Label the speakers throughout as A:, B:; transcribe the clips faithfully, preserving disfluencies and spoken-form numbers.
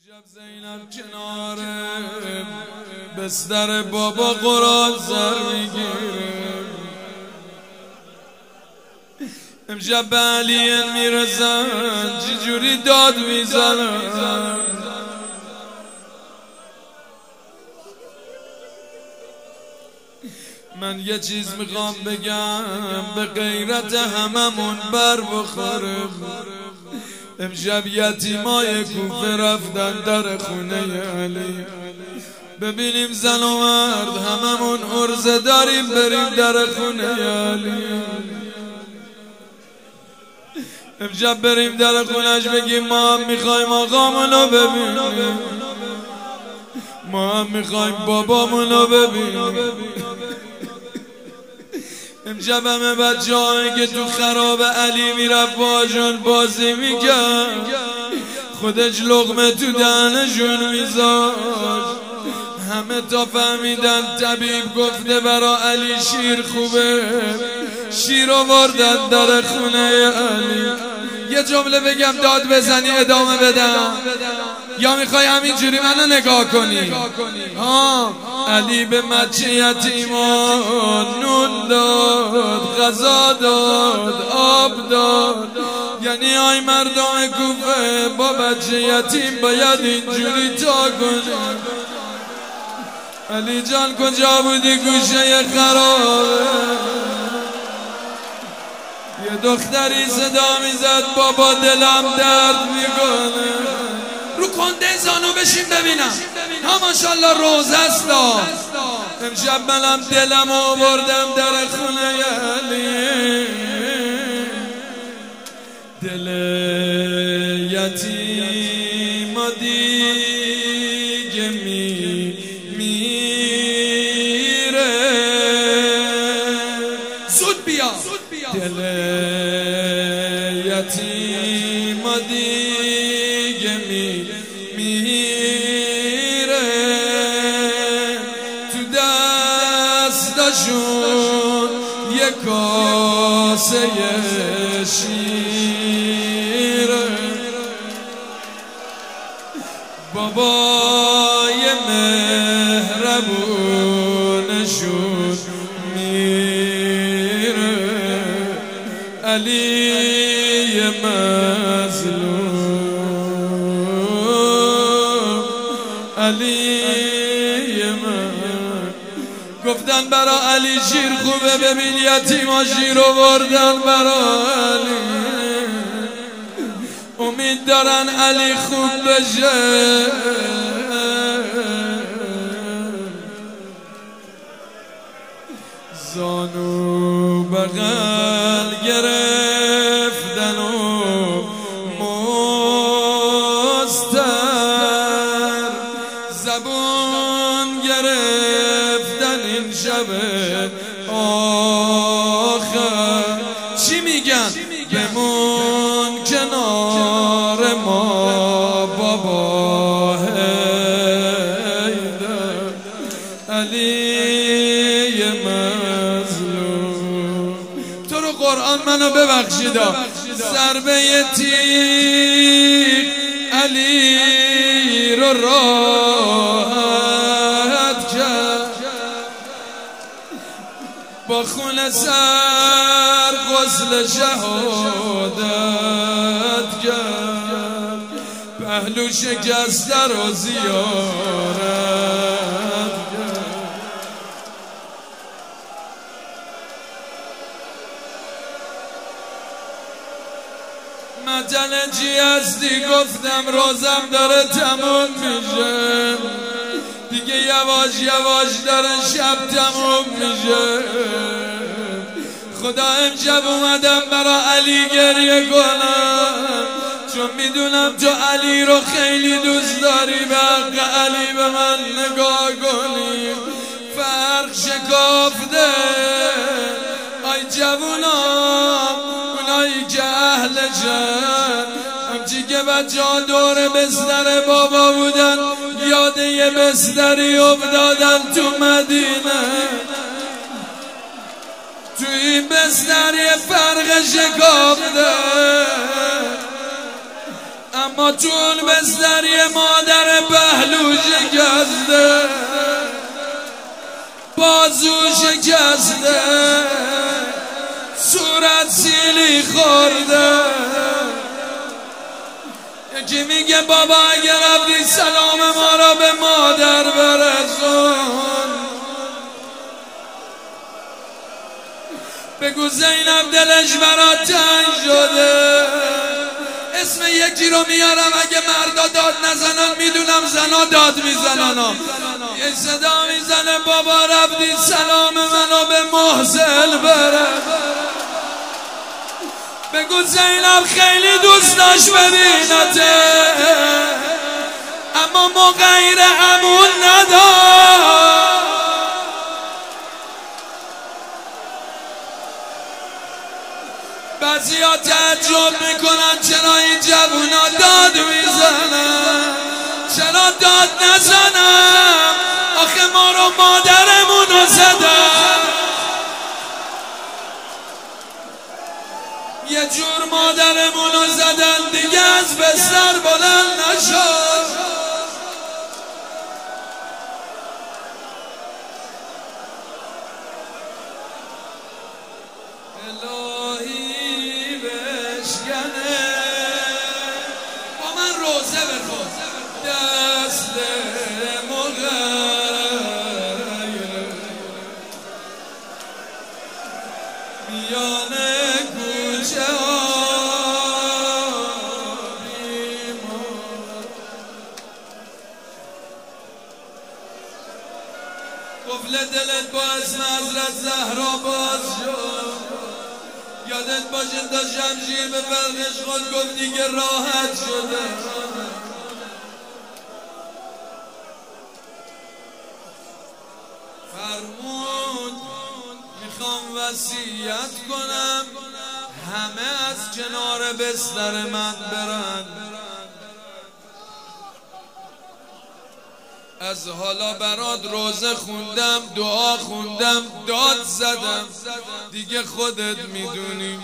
A: امشب زینب کنار بستر بابا قرآن سر میگیره. امشب به علی میرسن چی جوری داد میزنن. من یه چیز میخوام بگم به غیرت هممون بر بخوره. امشب یتیمای کوفه رفتن در خونه علی. ببینیم زن و مرد هممون عرضه داریم بریم در خونه علی. امشب بریم در خونش بگیم ما هم میخوایم آقامونو ببینیم، ما هم میخوایم بابامونو ببینیم. امشب همه بچه هایی که تو خراب علی میرفت باجون بازی میکرد خودش لقمه تو دهنشون میذاشت. همه تا فهمیدن طبیب گفته برا علی شیر خوبه، شیر آوردن در خونه علی. یه جمله بگم داد بزنی ادامه بدم یا میخوای همینجوری منو نگاه کنی؟ ها علی به مچه یتیمان نون داد، غذا داد، آب داد. یعنی آی مردم کوفه با بچه یتیم باید اینجوری تا کنه. علی جان کجا بودی گوشه خرابه؟ یه دختری صدا میزد بابا دلم درد میکنه. رو کنده زانو بشین ببینم. ها ماشالله روز است. امشب منم دلم آوردم در خونه علی. دل یتیم دیگه می میره. زود بیا دل یتیم دیگه می میره. تو دستشون یه کاسه شیره. بابای مهربونشون میره. علی مظلوم، علی من. گفتن برا علی شیر خوبه، ببین یتیما شیر آوردن برا علی. امید دارن علی خوب بشه. زانو بغل گرفتن و مستر زبون گرفتن این شب آخر. چی میگن؟ بمون کنار ما بابا حیدر. علی مظلوم تو رو قرآن منو ببخشیدا. ضربه تیر علی رو راحت کرد. با خون سر غسل شهادت کرد. پهلو شکسته رو زیارت کرد. متنجی هستی گفتم روزم داره تموم میشه دیگه، یواش یواش داره شب تموم میشه. خدا امشب اومدم برا علی گریه کنم، چون میدونم تو علی رو خیلی دوست داری. به حق علی به من نگاه کنی. فرق شکافته آی جوونا، اونایی که اهل جن همچی که بچه ها دور بستر بابا بودن یاد یه بستری افتادن تو مدینه. تو این بستر یه فرق شکافته، اما تو اون بستر یه مادر شکسته، صورت سیلی خورده. یکی میگه بابا اگه رفتی سلام ما را به مادر برسون، بگو زینب دلش برات تنگ شده. اسم یکی رو میارم اگه مردا داد نزنن میدونم زنا داد میزنن. یه صدا میزنه بابا رفتی سلام منو به محسن برس. بگو زینب خیلی دوست داشت ببینته، اما ما غیر امون ندار. بعضیا تعجب میکنن چرا این جوونا داد میزنن، چرا داد نزنم؟ آخه ما رو مادرمونو زدن. یه جور مادرمونو زدن دیگه از بستر بلند نشد. الهی بشکنه با من روزه بخون دست مغیر میانه کوچه ها بیمار. قفل دلت با اسم حضرت زهرا باز شد. یادت باشه تا شمشیر به فرقش خود گفتی که راحت شده. فرمود میخوام وصیت کنم همه از کنار بستر من برن. از حالا برات روزه خوندم، دعا خوندم، داد زدم، دیگه خودت میدونی.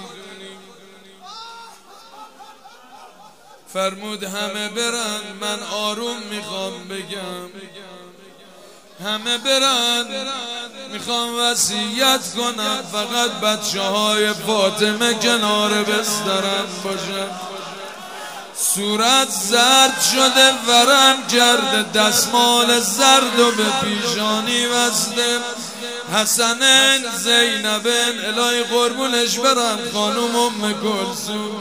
A: فرمود همه برن، من آروم میخوام بگم همه برن. میخوام وصیت کنم فقط بچه های فاطمه کنار بسترم باشن. صورت زرد شده ورم کرده، دستمال زرد و به پیشانی وزده. حسنین زینبین الهی قربونش برم، خانوم ام کلثوم.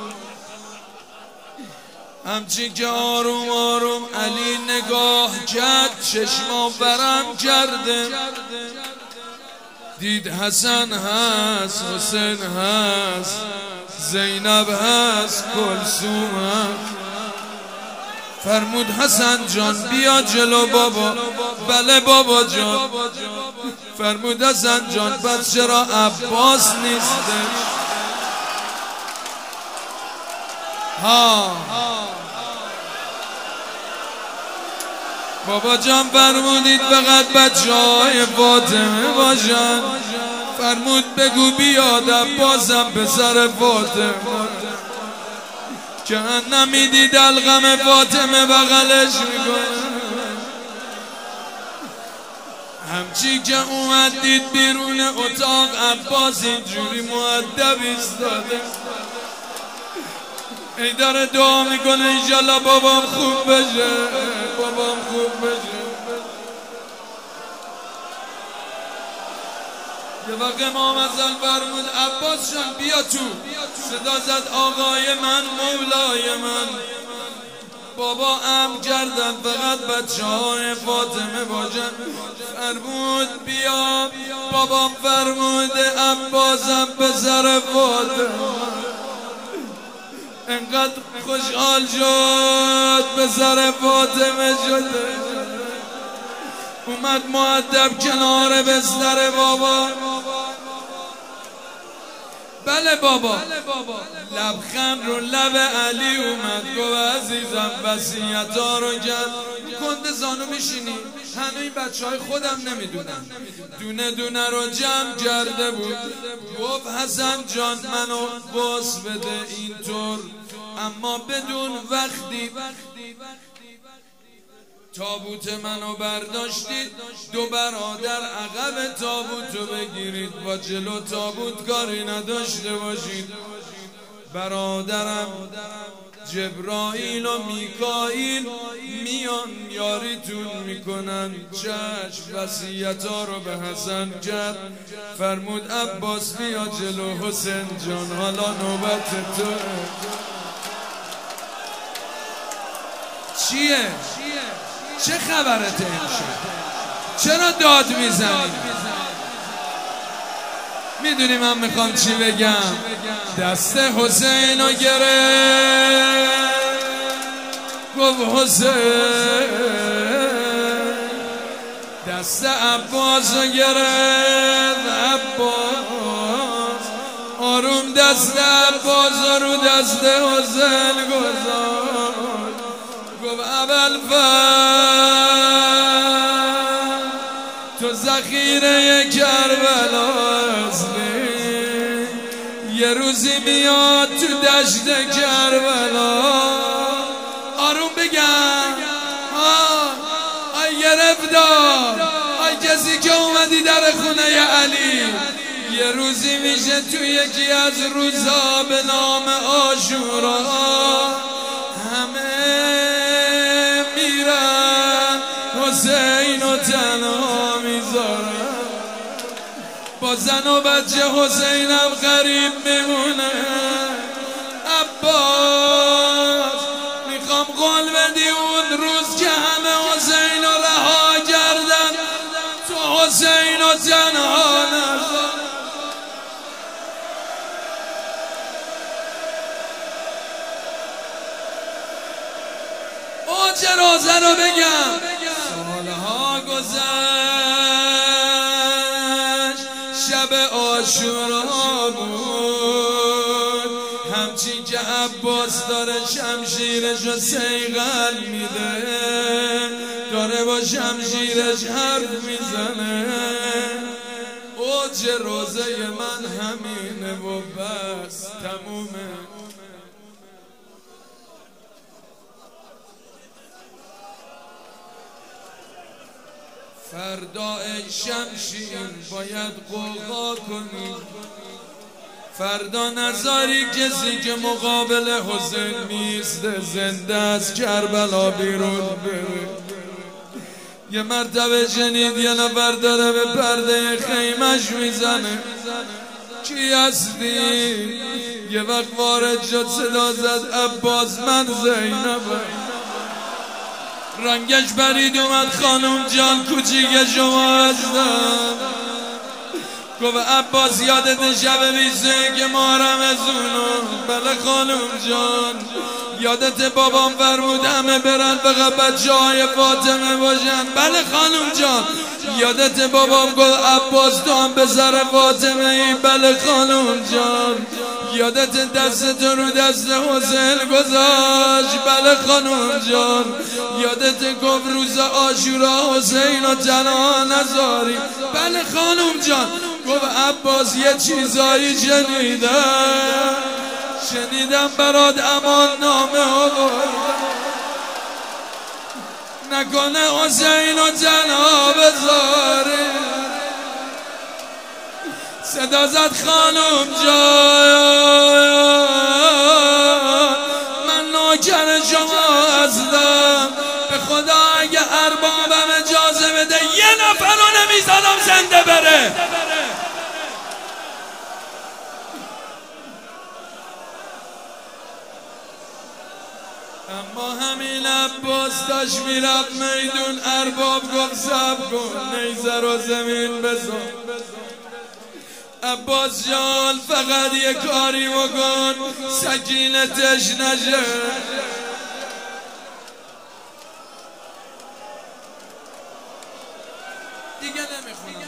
A: همچین که آروم آروم علی نگاه کرد چشما ورم کرده، دید حسن هست، حسین هست، زینب هست، کلثوم هست. فرمود حسن جان بیا جلو بابا. بله بابا جان. فرمود حسن جان پس چرا عباس نیستش؟ ها بابا جان فرمودید فقط بچه های فاطمه باشن. فرمود بگو بیاد عباسم پسر فاطمه که نمیدید الغم فاطمه بغلش میکنه. همچی که اومد دید بیرون اتاق عباس اینجوری مؤدب ایستاده، ای داره دعا میکنه انشالله بابام خوب بشه، بابام خوب بشه. یه وقت امام ازل فرمود عباس جان بیا تو. صدا زد آقای من مولای من. بابا ام کردن فقط بچه های فاطمه باشن. فرمود بیا. بابام فرموده عباسم پسر فاطمه. انقدر خوشحال شد پسر فاطمه شده، اومد مؤدب کنار بستر بابا. بله بابا. لبخند رو لب علی اومد گفت عزیزم وصیت‌ها رو کرد. کنده زانو میشینی؟ هنوز این بچه های خودم نمیدونم. دونه دونه رو جمع کرده بود. گفت حسن جان منو بوس بده اینطور، اما بدون وقتی تابوت منو برداشتید، دو برادر عقب تابوتو بگیرید، با جلو تابوت کاری نداشته باشید. برادرم جبرائیل و میکائیل میان یاریتون میکنن. چشم وصیت‌ها رو به حسن کرد، فرمود عباس بیا جلو حسین جان، حالا نوبت تو. چیه؟ چه خبرته امشب؟ چرا داد میزنی؟ میدونی من میخوام چی بگم؟ دست حسین رو گرفت، گفت حسین. دست عباس رو گرفت، عباس. آروم دست عباس رو دست حسین گذاشت، گفت ابوالفضل تو ذخیره کربلا هستی، یه روزی میاد تو دشت کربلا. آروم بگم آی گرفتار، آی کسی که اومدی در خونه ی علی، یه روزی میشه تو یکی از روزا به نام عاشورا همه میرن حسین و تنها میذارن، با زن و بچه حسینم غریب میمونه. عباس میخوام قول بدی اون روز که همه حسین رو رها کردن، تو حسین و تنها نذار. او جنازه رو بگم. سالها گذشت، شب عاشورا بود، همچین که عباس داره شمشیرشو صیقل میده، داره با شمشیرش حرف میزنه. اوج روزه من همینه و بس تمومه. فردا ای شمشیر باید قوقا کنی، فردا نذاری کسی که مقابل حسین میسته زنده از کربلا بیرون بره. یه مرتبه شنید یه نفر داره به پرده خیمش میزنه، کی هستی؟ یه وقت وارد شد صدا زد عباس من زینبم. رنگش برید اومد خانم جان کوچیک شما هستم. گفت عباس یادت شب بیسته که محرم از اونو؟ بله خانم جان. یادت بابام فرمود همه برن فقط بچه های فاطمه باشن؟ بله خانم جان. یادت بابام گفت عباس تو هم پسر فاطمه ای؟ بله خانم جان. یادت دست تو رو دست حسین گذاشت؟ بله خانم جان. یادت گفت روز عاشورا حسین و تنها نذاری؟ بله خانم جان. گفت عباس یه چیزایی شنیدم، شنیدم برات امان نامه آوردم، نکنه حسین و تنها بذاری. صدا زد خانم جان من نوکر شما هستم، به خدا اگه اربابم اجازه بده یه نفر رو نمیزنم زنده بره. اما همین عباس داشت میرفت میدون، ارباب گفت صبر کن نیزه رو زمین بزن. عباس جان فقط یه کاری بکن سکینتش نشه. دیگه نمیخونم.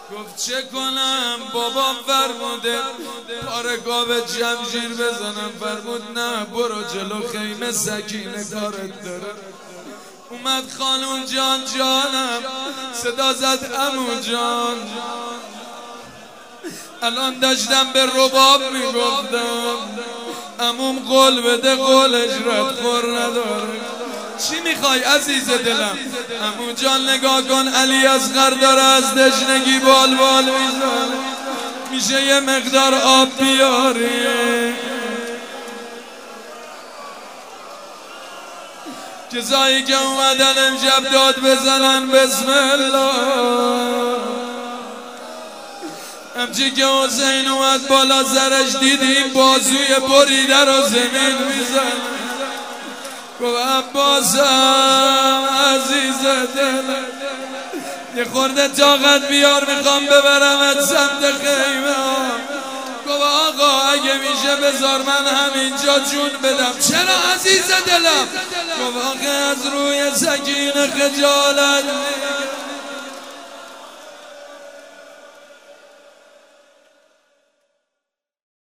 A: گفت چه کنم بابام فرموده پارگاه جمشیر بزنم. فرمود نه برو جلو خیمه سکینه کارت داره. اومد خانون جان جانم صدا زد عمو جان. الان داشتم به رباب میگفتم عموم قول بده قولش رد خور نداره. چی میخوای عزیز دلم؟ عمو جان نگاه کن علی اصغر داره از دشنگی بال بال میزنه. میشه یه مقدار آب بیاری؟ کسایی که اومدن امشب داد بزنن بسم الله. همچی که حسین اومد بالا سرش دیدیم بازوی بریده رو زمین میزن. گفت عباسم عزیز دلم یه خورده طاقت بیار میخوام ببرمت سمت خیمه. گفت آقا اگه میشه بذار من همینجا جون بدم. چرا عزیز دلم؟ گفت آقا از روی سکینه خجالت